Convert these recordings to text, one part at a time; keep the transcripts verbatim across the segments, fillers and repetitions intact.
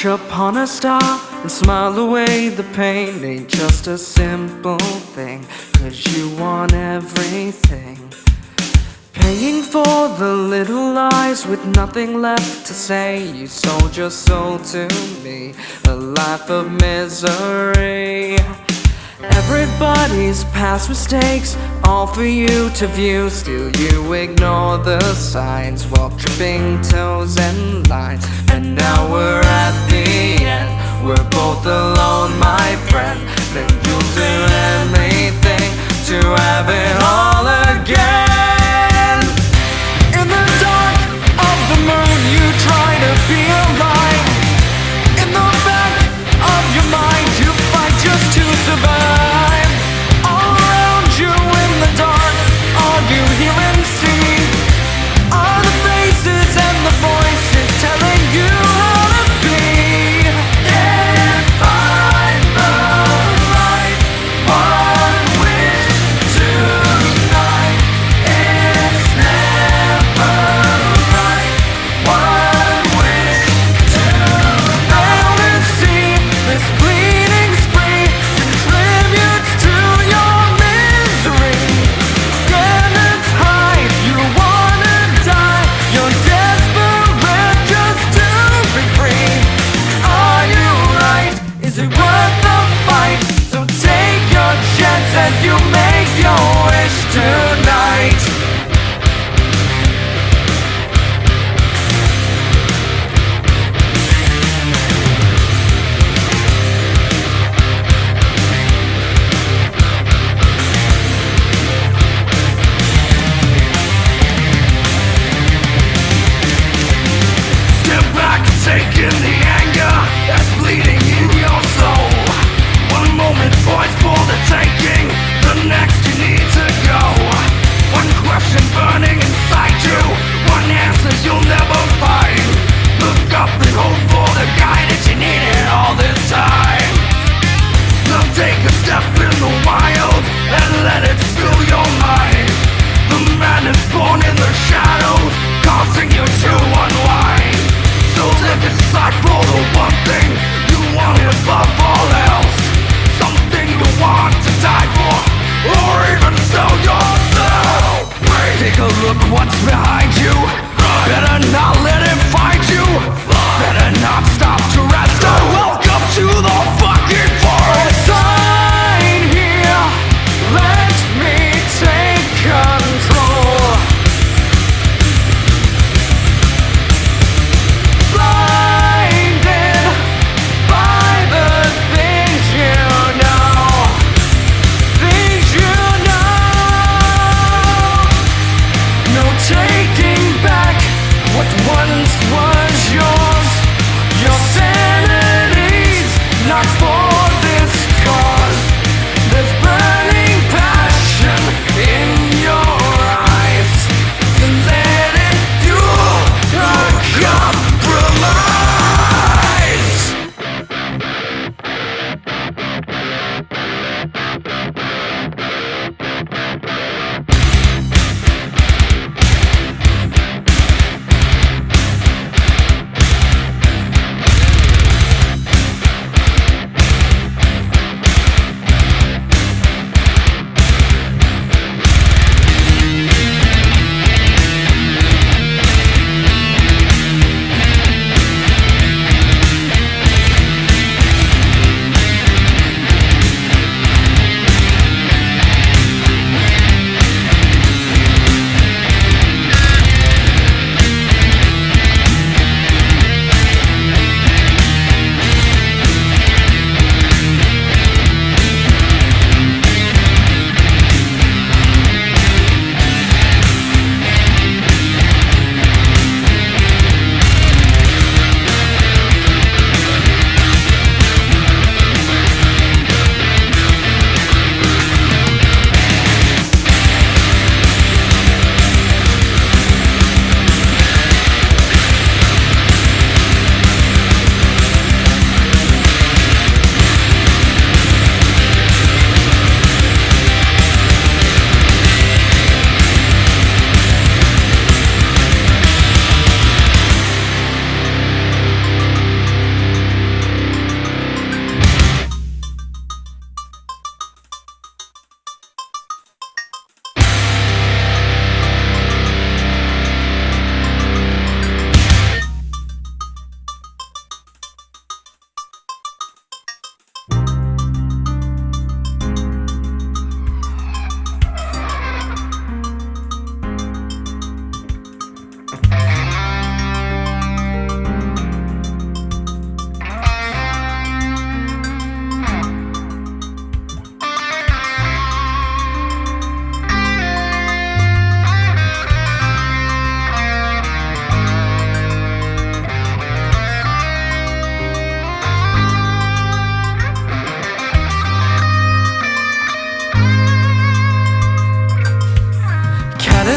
Wish upon a star and smile away the pain. Ain't just a simple thing, 'cause you want everything. Paying for the little lies with nothing left to say. You sold your soul to me, a life of misery. Everybody's past mistakes, all for you to view. Still you ignore the signs, walk tripping toes and lines. And now we're at the end, we're both alone, my friend. Then you'll do anything to have it all again. In the dark of the moon you try to be alive. In the back of your mind you fight just to survive. All around you in the dark, all you hear and see are the faces and the voices telling you how to be. Can't find the right one wish tonight.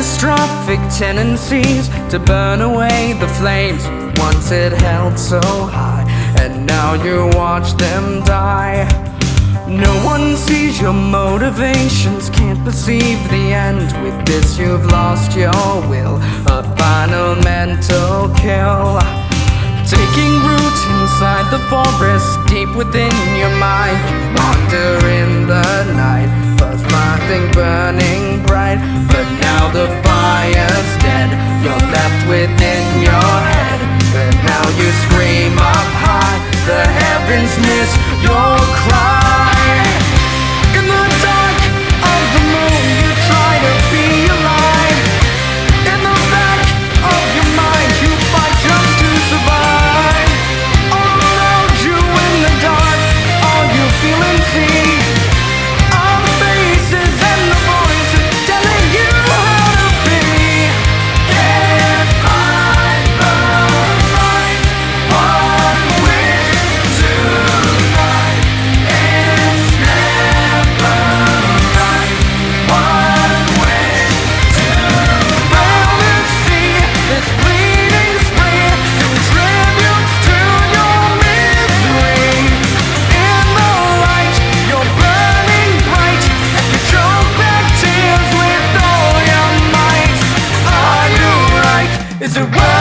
catastrophic tendencies to burn away the flames you once had held so high, and now you watch them die. No one sees your motivations, can't perceive the end. With this you've lost your will, a final mental kill. Taking root inside the forest, deep within your mind, you wander in the night, first nothing burning bright. But now the fire's dead, you're left within your head. But now you scream up high, the heavens miss your cry. In the dark of the moon you try to be alive. In the back of your mind you fight just to survive. All around you in the dark, all you feel and see are the faces and the voices telling you how to be. Can't find the right one way to fight. It's never right one way to fight. And see this bleeding spree contributes to your misery. In the light, you're burning bright, and you choke back tears with all your might. Are you right? Is it worth